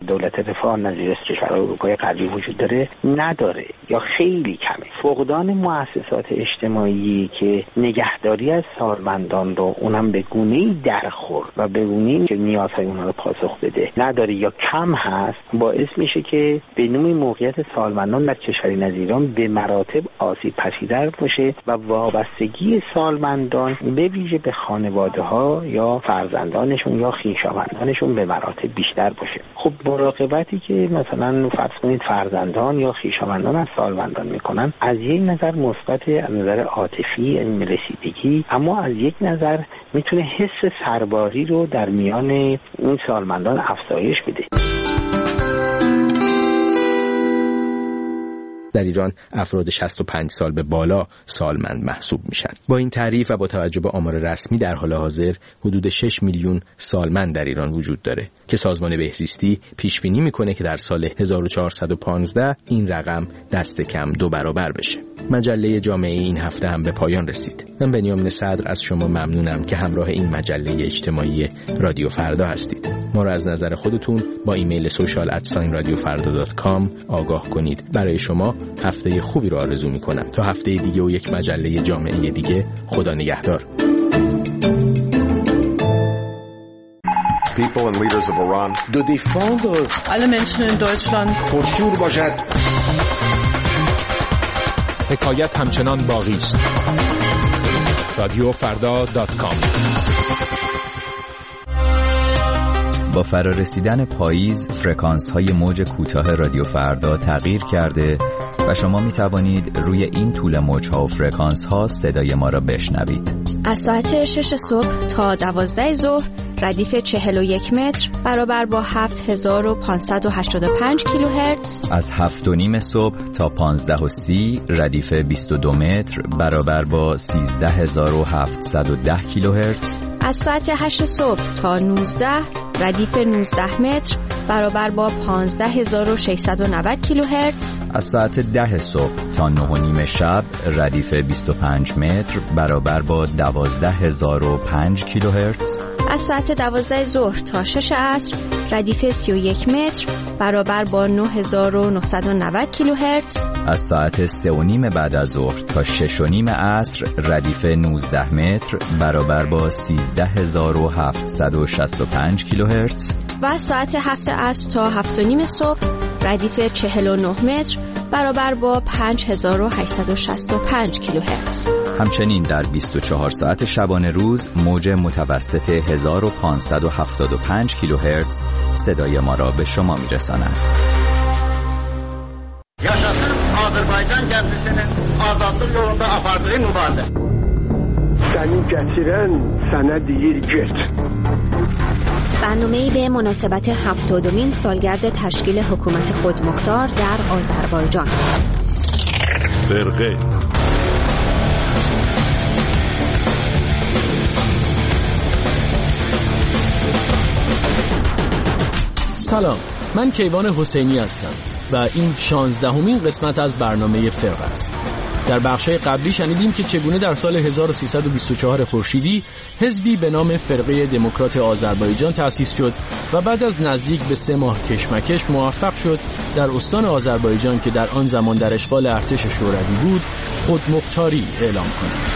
دولت رفاه نظیر کشورهای اروپای غربی وجود داره نداره یا خیلی کمه. فقدان مؤسسات اجتماعی که نگهداری از سالمندان رو اونم به گونه‌ای درخور و به گونه‌ای که نیازهای اونها رو پاسخ بده نداره یا کم هست، باعث میشه که به نوعی موقعیت سالمندان در کشوری نظیران به مراتب آسیب پذیرتر باشه و وابستگی سالمندان به ویژه به خانواده‌ها یا فرزندانشون یا خویشاوندانشون به مراتب بیشتر باشه. خب مراقبتی که مثلا فرض کنید فرزندان یا خویشاوندان از سالمندان میکنن از یک نظر مثبت، از نظر عاطفی، علم رسیدگی، اما از یک نظر میتونه حس سرباری رو در میان این سالمندان افزایش بده. در ایران افراد 65 سال به بالا سالمند محسوب میشن. با این تعریف و با توجه به آمار رسمی در حال حاضر حدود 6 میلیون سالمند در ایران وجود داره که سازمان بهزیستی پیش بینی میکنه که در سال 1415 این رقم دست کم 2 برابر بشه. مجله جامعه این هفته هم به پایان رسید. من بنیامین صدر از شما ممنونم که همراه این مجله اجتماعی رادیو فردا هستید. ما را از نظر خودتون با ایمیل social@radiofarda.com آگاه کنید. برای شما هفته خوبی رو آرزو میکنم. تا هفته دیگه و یک مجله جامعه دیگه، خدا نگهدار. People and leaders of Iran do défendre alle Menschen in Deutschland پرشور باشد. حکایت همچنان باقی است. radiofarda.com. با فرارسیدن پاییز فرکانس‌های موج کوتاه رادیو فردا تغییر کرده و شما می توانید روی این طول موج‌ها و فرکانس‌ها صدای ما را بشنوید. از ساعت 6 صبح تا 12 ظهر ردیف 41 متر برابر با 7585 کیلوهرتز. از 7:30 صبح تا 15:30 ردیف 22 متر برابر با 13710 کیلوهرتز. از ساعت 8 صبح تا 19 ردیف 19 متر برابر با 15690 کیلوهرتز. از ساعت 10 صبح تا 9:30 شب ردیف 25 متر برابر با 12005 کیلوهرتز. از ساعت 12 ظهر تا 6 عصر ردیف 31 متر برابر با 9990 کیلوهرتز. از ساعت 3:30 بعد از ظهر تا 6:30 عصر ردیف 19 متر برابر با 13765 کیلوهرتز. و از ساعت 7 عصر تا 7:30 صبح ردیف 49 متر برابر با 5865 کیلوهرتز. همچنین در 24 ساعت شبانه روز موج متوسط 1575 کیلوهرتز صدای ما را به شما میرساند. Yaşasın Azərbaycan gəmisinin azadlıq yolunda apardığı mübarizə. Səni gətirən sənə deyir get. برنامه‌ای به مناسبت 70مین سالگرد تشکیل حکومت خودمختار در آذربایجان. فرقه سلام، من کیوان حسینی هستم و این 16مین قسمت از برنامه فرقه است. در بخش‌های قبلی شنیدیم که چگونه در سال 1324 خورشیدی حزبی به نام فرقه دموکرات آذربایجان تأسیس شد و بعد از نزدیک به 3 ماه کشمکش موفق شد در استان آذربایجان که در آن زمان در اشغال ارتش شوروی بود خودمختاری اعلام کند.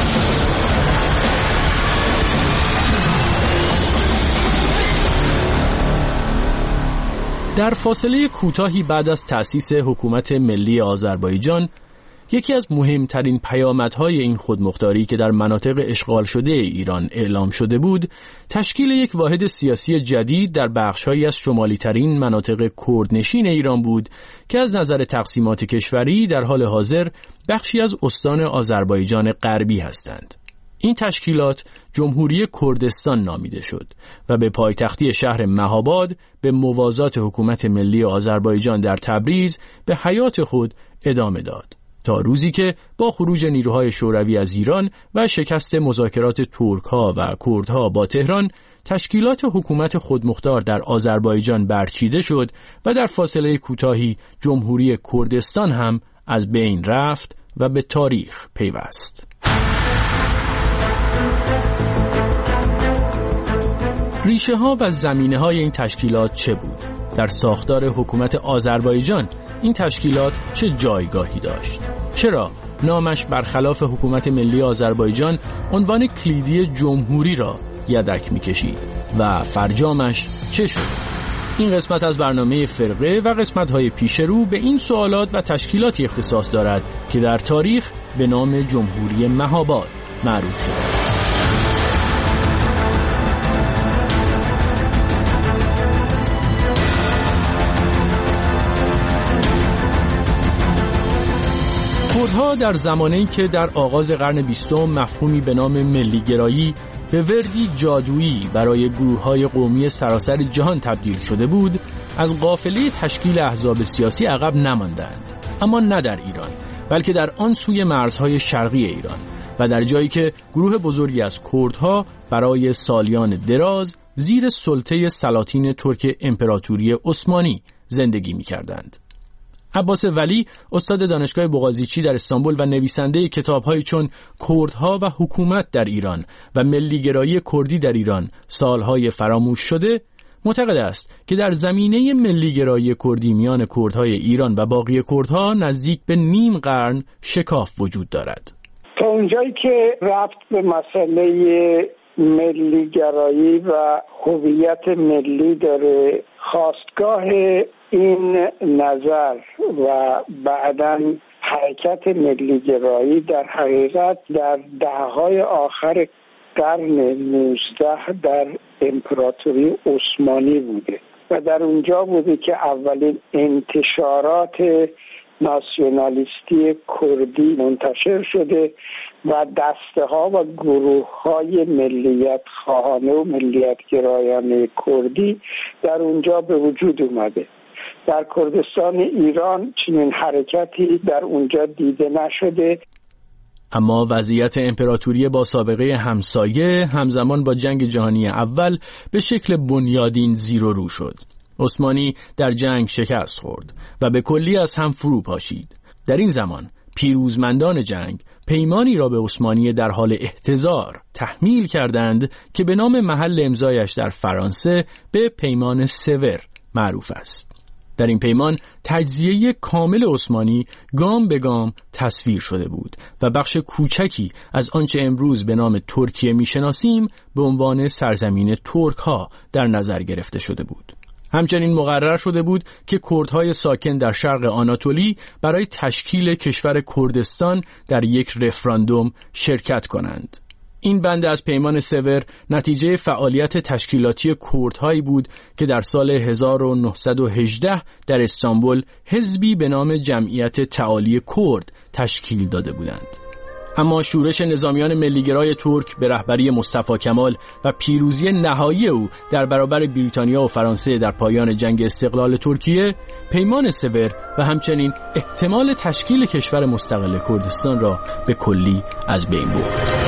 در فاصله کوتاهی بعد از تأسیس حکومت ملی آذربایجان، یکی از مهمترین پیامدهای این خودمختاری که در مناطق اشغال شده ایران اعلام شده بود، تشکیل یک واحد سیاسی جدید در بخش‌هایی از شمالی‌ترین مناطق کردنشین ایران بود که از نظر تقسیمات کشوری در حال حاضر بخشی از استان آذربایجان غربی هستند. این تشکیلات جمهوری کردستان نامیده شد و به پایتختی شهر مهاباد به موازات حکومت ملی آذربایجان در تبریز به حیات خود ادامه داد تا روزی که با خروج نیروهای شوروی از ایران و شکست مذاکرات ترک‌ها و کردها با تهران، تشکیلات حکومت خودمختار در آذربایجان برچیده شد و در فاصله کوتاهی جمهوری کردستان هم از بین رفت و به تاریخ پیوست. ریشه ها و زمینه های این تشکیلات چه بود؟ در ساختار حکومت آذربایجان این تشکیلات چه جایگاهی داشت؟ چرا نامش برخلاف حکومت ملی آذربایجان عنوان کلیدی جمهوری را یدک می‌کشید و فرجامش چه شد؟ این قسمت از برنامه فرقه و قسمت‌های پیش رو به این سوالات و تشکیلاتی اختصاص دارد که در تاریخ به نام جمهوری مهاباد معروف شد. کردها در زمانه‌ای که در آغاز قرن 20 مفهومی به نام ملیگرایی به وردی جادویی برای گروه‌های قومی سراسر جهان تبدیل شده بود، از قافله تشکیل احزاب سیاسی عقب نماندند، اما نه در ایران، بلکه در آن سوی مرزهای شرقی ایران و در جایی که گروه بزرگی از کردها برای سالیان دراز زیر سلطه سلاطین ترک امپراتوری عثمانی زندگی می‌کردند. عباس ولی، استاد دانشگاه بوقازیچی در استانبول و نویسنده کتاب‌هایی چون کردها و حکومت در ایران و ملیگرایی کردی در ایران سالهای فراموش شده، معتقد است که در زمینه ملیگرایی کردی میان کردهای ایران و باقی کردها نزدیک به نیم قرن شکاف وجود دارد. تا اونجایی که ربط به مسئله ملیگرایی و هویت ملی داره، خواستگاه این نظر و بعداً حرکت ملیگرایی در حقیقت در دهه‌های آخر قرن 19 در امپراتوری عثمانی بوده و در اونجا بوده که اولین انتشارات ناسیونالیستی کردی منتشر شده و دسته ها و گروه های ملیت خواهانه و ملیت گرایانه کردی در اونجا به وجود اومده. در کردستان ایران چنین حرکتی در اونجا دیده نشده. اما وضعیت امپراتوری با سابقه همسایه همزمان با جنگ جهانی اول به شکل بنیادین زیر و رو شد. عثمانی در جنگ شکست خورد و به کلی از هم فرو پاشید. در این زمان پیروزمندان جنگ پیمانی را به عثمانی در حال احتضار تحمیل کردند که به نام محل امضایش در فرانسه به پیمان سور معروف است. در این پیمان تجزیه کامل عثمانی گام به گام تصویر شده بود و بخش کوچکی از آنچه امروز به نام ترکیه میشناسیم به عنوان سرزمین ترک ها در نظر گرفته شده بود. همچنین مقرر شده بود که کردهای ساکن در شرق آناتولی برای تشکیل کشور کردستان در یک رفراندوم شرکت کنند. این بند از پیمان سور نتیجه فعالیت تشکیلاتی کردهایی بود که در سال 1918 در استانبول حزبی به نام جمعیت تعالی کرد تشکیل داده بودند. اما شورش نظامیان ملیگرای ترک به رهبری مصطفی کمال و پیروزی نهایی او در برابر بریتانیا و فرانسه در پایان جنگ استقلال ترکیه، پیمان سور و همچنین احتمال تشکیل کشور مستقل کردستان را به کلی از بین برد.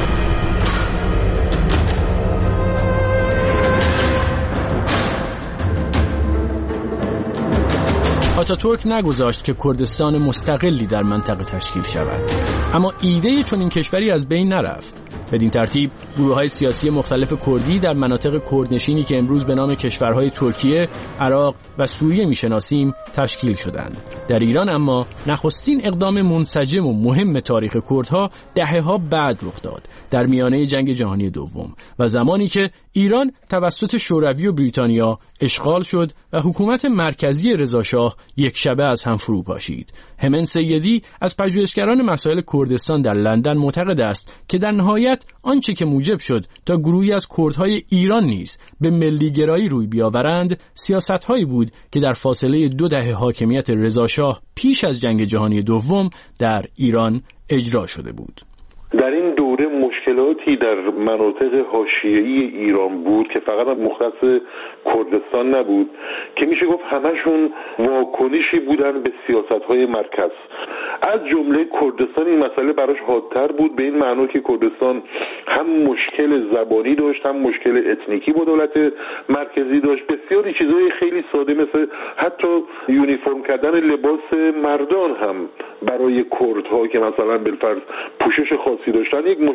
آتاتورک نگذاشت که کردستان مستقلی در منطقه تشکیل شود، اما ایده چون این کشوری از بین نرفت. بدین ترتیب گروه‌های سیاسی مختلف کردی در مناطق کردنشینی که امروز به نام کشورهای ترکیه، عراق و سوریه میشناسیم تشکیل شدند. در ایران اما نخستین اقدام منسجم و مهم تاریخ کردها دهه‌ها بعد رخ داد، در میانه جنگ جهانی دوم و زمانی که ایران توسط شوروی و بریتانیا اشغال شد و حکومت مرکزی رضاشاه یک شبه از هم فرو پاشید. همن سیدی از پژوهشگران مسائل کردستان در لندن معتقد است که در نهایت آنچه که موجب شد تا گروهی از کردهای ایران نیز به ملیگرایی روی بیاورند سیاست‌هایی بود که در فاصله 2 دهه حاکمیت رضاشاه پیش از جنگ جهانی دوم در ایران اجرا شده بود. در این دوره مشکلاتی در مناطق حاشیه‌ای ایران بود که فقط مختص کردستان نبود که میشه گفت همشون واکنشی بودن به سیاست‌های مرکز. از جمله کردستان این مسئله براش حادتر بود، به این معنی که کردستان هم مشکل زبانی داشت، هم مشکل اتنیکی با دولت مرکزی داشت. بسیاری چیزای خیلی ساده مثل حتی یونیفرم کردن لباس مردان هم برای کردها که مثلا بالفرض پوشش خاصی داشتن یک معضل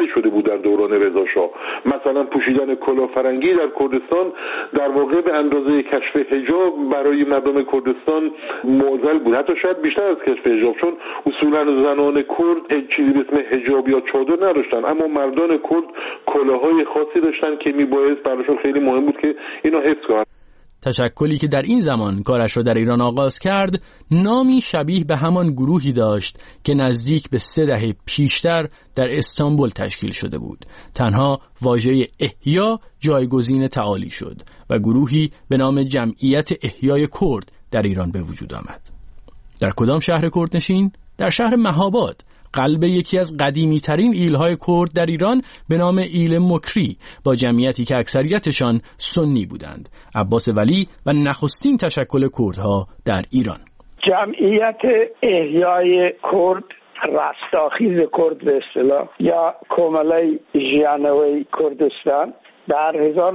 شده بود در دوران رضا شاه. مثلا پوشیدن کلاهفرنگی در کردستان در واقع به اندازه کشف حجاب برای مردم کردستان معضل بود، حتی شاید بیشتر از کشف حجاب، چون اصولا زنان کرد چیزی به اسم حجاب یا چادر نداشتن، اما مردان کرد کلاههای خاصی داشتن که میبایست براشون خیلی مهم بود که اینا حفظ کنن. تشکلی که در این زمان کارش را در ایران آغاز کرد نامی شبیه به همان گروهی داشت که نزدیک به 3 دهه پیشتر در استانبول تشکیل شده بود. تنها واژه احیا جایگزین تعالی شد و گروهی به نام جمعیت احیای کرد در ایران به وجود آمد. در کدام شهر کردنشین؟ در شهر مهاباد، قلب یکی از قدیمی ترین ایلهای کرد در ایران به نام ایل مکری، با جمعیتی که اکثریتشان سنی بودند. عباس ولی و نخستین تشکل کردها در ایران. جمعیت احیای کرد، رستاخیز کرد به اصطلاح یا کومله ژیانوی کردستان در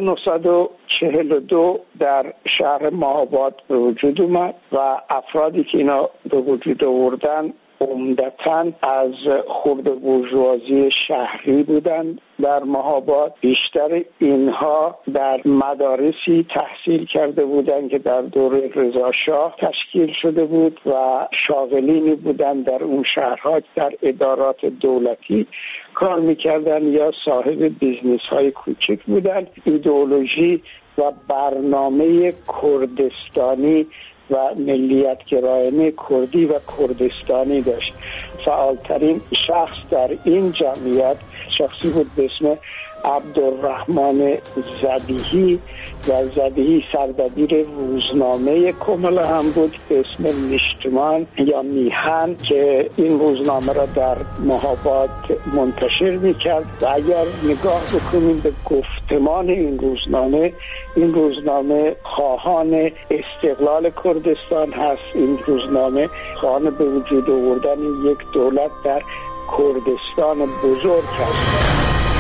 1942 در شهر مهاباد به وجود اومد و افرادی که اینا به وجود آوردن عمدتاً از خرد بورژوازی شهری بودند. در مهاباد بیشتر اینها در مدارسی تحصیل کرده بودند که در دوره رضا شاه تشکیل شده بود و شاغلینی بودند در اون شهرها در ادارات دولتی کار میکردن یا صاحب بیزنس های کوچک بودند. ایدئولوژی و برنامه کردستانی و ملیت گرایانه کردی و کردستانی داشت. فعالترین شخص در این جمعیت شخصی بود به اسم عبدالرحمن زدیهی و زدیهی سردبیر روزنامه کمله هم بود به اسم نشتمان یا میهن که این روزنامه را در مهاباد منتشر میکرد و اگر نگاه بکنیم به گفتمان این روزنامه خواهان استقلال کردستان هست. این روزنامه خواهان به وجود آوردن یک دولت در کردستان بزرگ هست.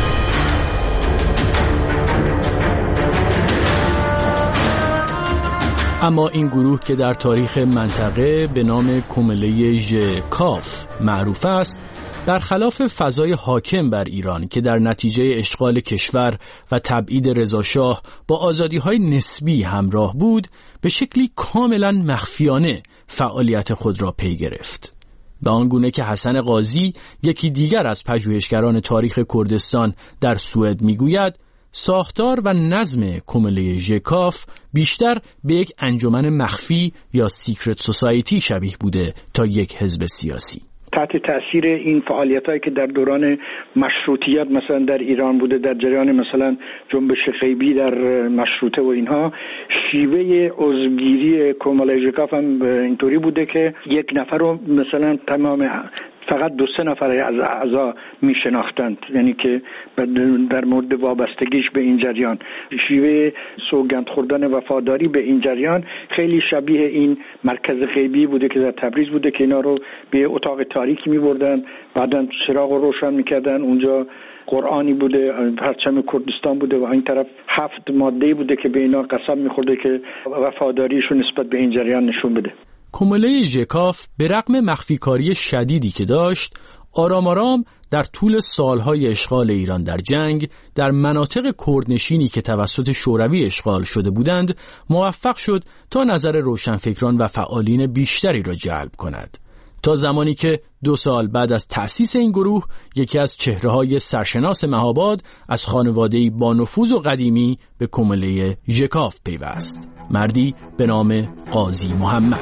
اما این گروه که در تاریخ منطقه به نام کومله ژکاف معروف است، در خلاف فضای حاکم بر ایران که در نتیجه اشغال کشور و تبعید رضاشاه با آزادی‌های نسبی همراه بود، به شکلی کاملا مخفیانه فعالیت خود را پی گرفت. به آنگونه که حسن قاضی، یکی دیگر از پژوهشگران تاریخ کردستان در سوئد میگوید، ساختار و نظم کومله ژکاف بیشتر به یک انجمن مخفی یا سیکرت سوسایتی شبیه بوده تا یک حزب سیاسی. تحت تاثیر این فعالیتایی که در دوران مشروطیت مثلا در ایران بوده، در جریان مثلا جنبش غیبی در مشروطه و اینها، شیوه عضوگیری کومله ژکاف هم اینطوری بوده که یک نفر رو مثلا تمام فقط 2-3 نفر از اعضا می شناختند، یعنی که در مورد وابستگیش به این جریان، شیوه سوگند خوردن وفاداری به این جریان خیلی شبیه این مرکز غیبی بوده که در تبریز بوده که اینا رو به اتاق تاریکی می بردن، بعدن چراغ رو روشن می کردن، اونجا قرآنی بوده، پرچم کردستان بوده و این طرف 7 ماده بوده که به اینا قسم می خورده که وفاداریشون نسبت به این جریان نشون بده. کومله ژکاف به رغم مخفیکاری شدیدی که داشت، آرام آرام در طول سالهای اشغال ایران در جنگ در مناطق کردنشینی که توسط شوروی اشغال شده بودند موفق شد تا نظر روشنفکران و فعالین بیشتری را جلب کند، تا زمانی که 2 سال بعد از تأسیس این گروه یکی از چهره‌های سرشناس مهاباد از خانواده‌ای با نفوذ و قدیمی به کومله ژکاف پیوست، مردی به نام قاضی محمد.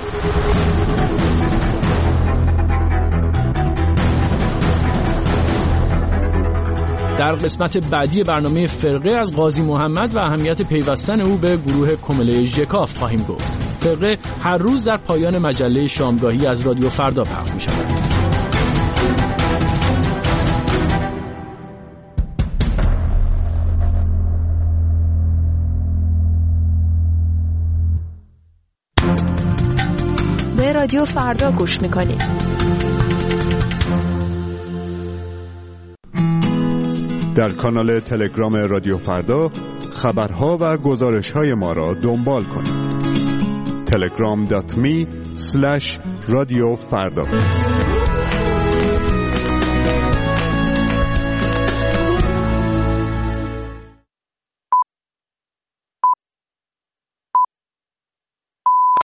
در قسمت بعدی برنامه فرقه از قاضی محمد و اهمیت پیوستن او به گروه کومله ژکاف خواهیم گفت. فرقه هر روز در پایان مجله شامگاهی از رادیو فردا پخش می شود. به رادیو فردا گوش میکنید. در کانال تلگرام رادیو فردا خبرها و گزارش‌های ما را دنبال کنید. telegram.me/radiofarda